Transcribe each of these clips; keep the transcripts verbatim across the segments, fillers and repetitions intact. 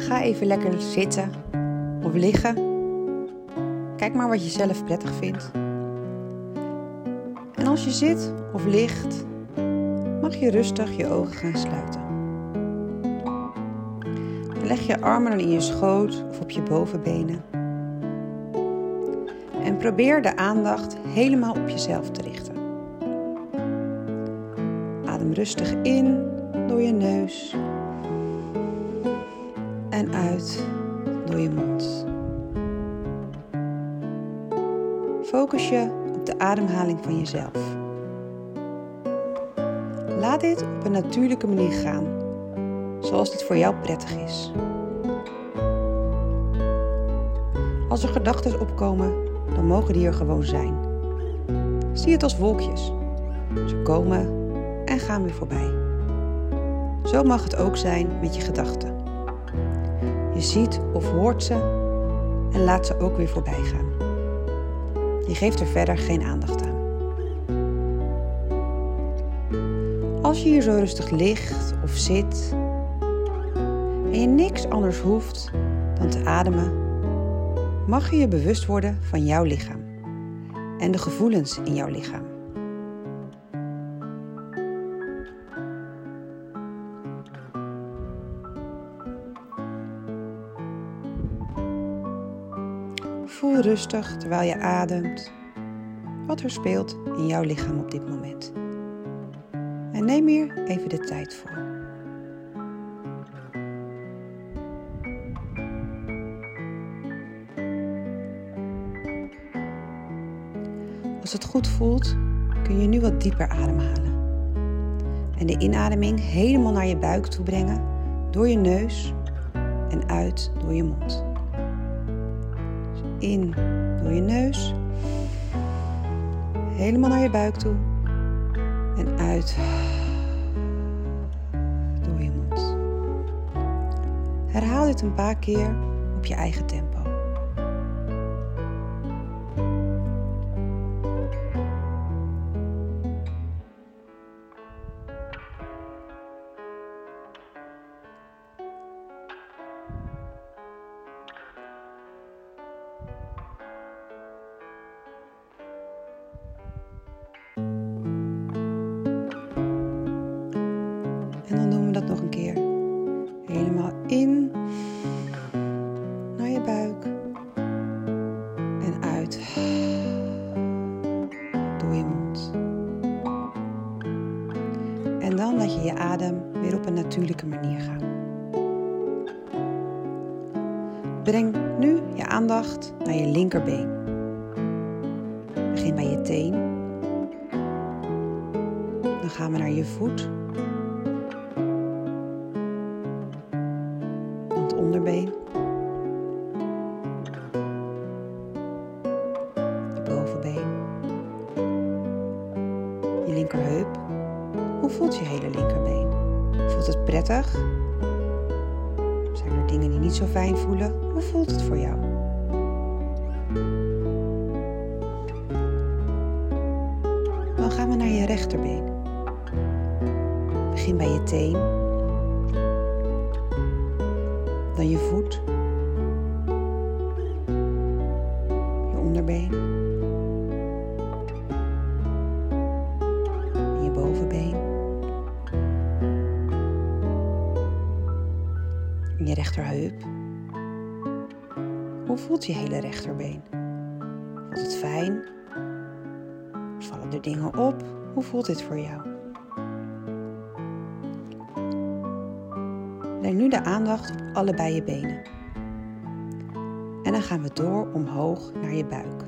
Ga even lekker zitten of liggen. Kijk maar wat je zelf prettig vindt. En als je zit of ligt, mag je rustig je ogen gaan sluiten. Leg je armen dan in je schoot of op je bovenbenen. En probeer de aandacht helemaal op jezelf te richten. Adem rustig in door je neus en uit door je mond. Focus je op de ademhaling van jezelf. Laat dit op een natuurlijke manier gaan, zoals dit voor jou prettig is. Als er gedachten opkomen, dan mogen die er gewoon zijn. Zie het als wolkjes. Ze komen en gaan weer voorbij. Zo mag het ook zijn met je gedachten. Je ziet of hoort ze en laat ze ook weer voorbij gaan. Je geeft er verder geen aandacht aan. Als je hier zo rustig ligt of zit en je niks anders hoeft dan te ademen, mag je je bewust worden van jouw lichaam en de gevoelens in jouw lichaam. Voel rustig terwijl je ademt wat er speelt in jouw lichaam op dit moment. En neem hier even de tijd voor. Als het goed voelt, kun je nu wat dieper ademhalen. En de inademing helemaal naar je buik toe brengen door je neus en uit door je mond. Dus in door je neus, helemaal naar je buik toe en uit door je mond. Herhaal dit een paar keer op je eigen tempo. En dan doen we dat nog een keer. Helemaal in, naar je buik en uit door je mond. En dan laat je je adem weer op een natuurlijke manier gaan. Breng nu je aandacht naar je linkerbeen. Begin bij je teen. Dan gaan we naar je voet. Dan het onderbeen. Je bovenbeen. Je linkerheup. Hoe voelt je hele linkerbeen? Voelt het prettig? Zijn er dingen die niet zo fijn voelen? Hoe voelt het voor jou? Dan gaan we naar je rechterbeen. Begin bij je teen. Dan je voet. Je onderbeen. En je bovenbeen. En je rechterheup. Hoe voelt je hele rechterbeen? Voelt het fijn? Vallen er dingen op? Hoe voelt dit voor jou? Leg nu de aandacht op allebei je benen. En dan gaan we door omhoog naar je buik.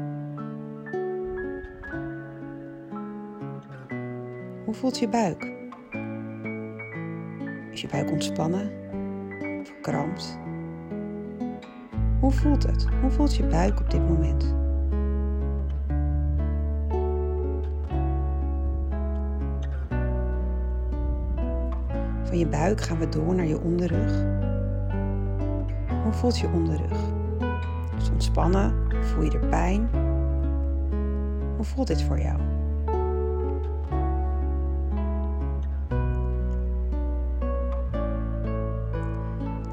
Hoe voelt je buik? Is je buik ontspannen? Verkrampt? Hoe voelt het? Hoe voelt je buik op dit moment? Van je buik gaan we door naar je onderrug. Hoe voelt je onderrug? Is het ontspannen? Voel je er pijn? Hoe voelt dit voor jou?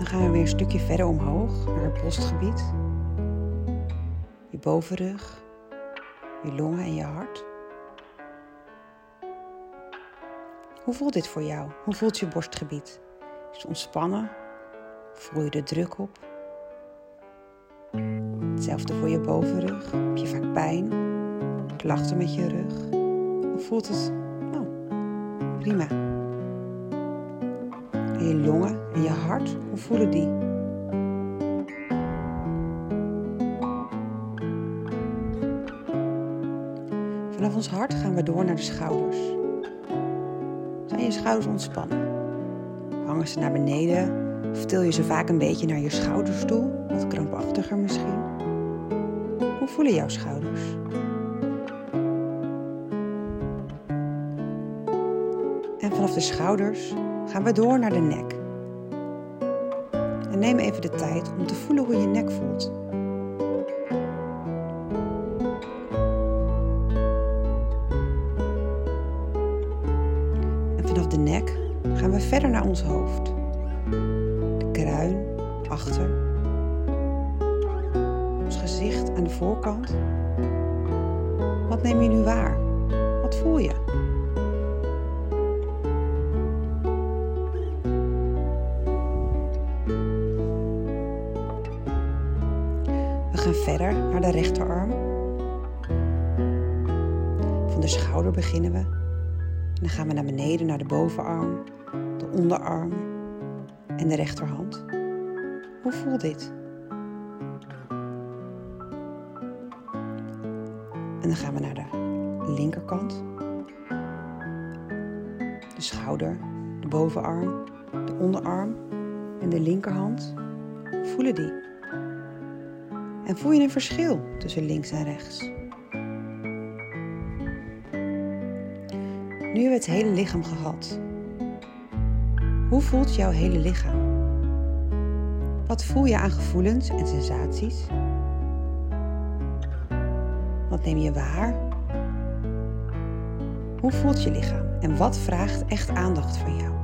Dan gaan we weer een stukje verder omhoog naar het borstgebied. Je bovenrug, je longen en je hart. Hoe voelt dit voor jou? Hoe voelt je borstgebied? Is het ontspannen? Voel je de druk op? Hetzelfde voor je bovenrug. Heb je vaak pijn? Klachten met je rug? Of voelt het, nou, prima? En je longen en je hart, hoe voelen die? Vanaf ons hart gaan we door naar de schouders. Zijn je schouders ontspannen? Hangen ze naar beneden? Of til je ze vaak een beetje naar je schouders toe? Wat krampachtiger misschien? Hoe voelen jouw schouders? En vanaf de schouders gaan we door naar de nek. En neem even de tijd om te voelen hoe je nek voelt. En vanaf de nek gaan we verder naar ons hoofd. De kruin, achter. Ons gezicht aan de voorkant. Wat neem je nu waar? Wat voel je? We gaan verder naar de rechterarm. Van de schouder beginnen we. En dan gaan we naar beneden naar de bovenarm, de onderarm en de rechterhand. Hoe voelt dit? En dan gaan we naar de linkerkant. De schouder, de bovenarm, de onderarm en de linkerhand. Voelen die? En voel je een verschil tussen links en rechts? Nu hebben we het hele lichaam gehad. Hoe voelt jouw hele lichaam? Wat voel je aan gevoelens en sensaties? Wat neem je waar? Hoe voelt je lichaam en wat vraagt echt aandacht van jou?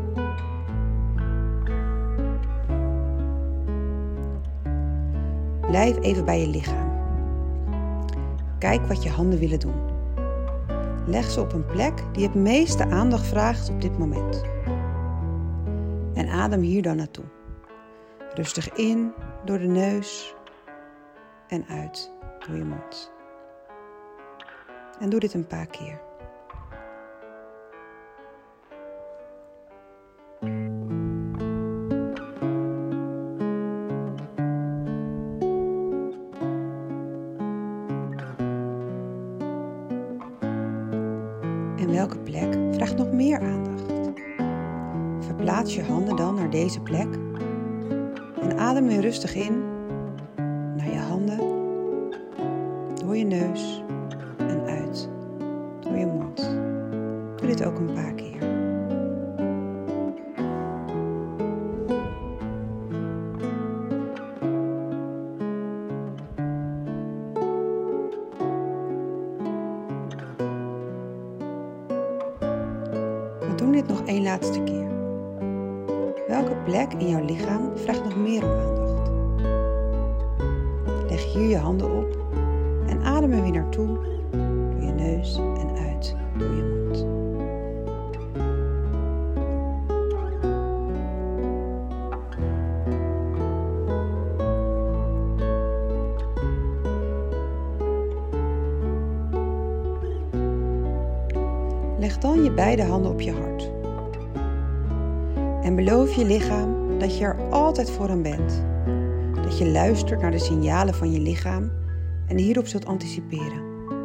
Blijf even bij je lichaam. Kijk wat je handen willen doen. Leg ze op een plek die het meeste aandacht vraagt op dit moment. En adem hier dan naartoe. Rustig in door de neus en uit door je mond. En doe dit een paar keer. En welke plek vraagt nog meer aandacht? Verplaats je handen dan naar deze plek en adem weer rustig in naar je handen, door je neus en uit door je mond. Doe dit ook een paar keer. We doen dit nog één laatste keer. Welke plek in jouw lichaam vraagt nog meer om aandacht? Leg hier je handen op en adem er weer naartoe door je neus en uit door je mond. Leg dan je beide handen op je hart. En beloof je lichaam dat je er altijd voor hem bent. Dat je luistert naar de signalen van je lichaam en hierop zult anticiperen.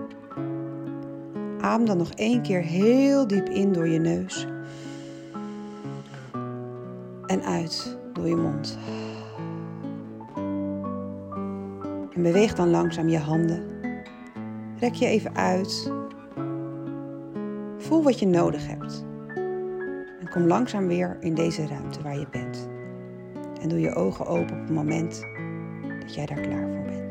Adem dan nog één keer heel diep in door je neus. En uit door je mond. En beweeg dan langzaam je handen. Rek je even uit. Voel wat je nodig hebt. En kom langzaam weer in deze ruimte waar je bent. En doe je ogen open op het moment dat jij daar klaar voor bent.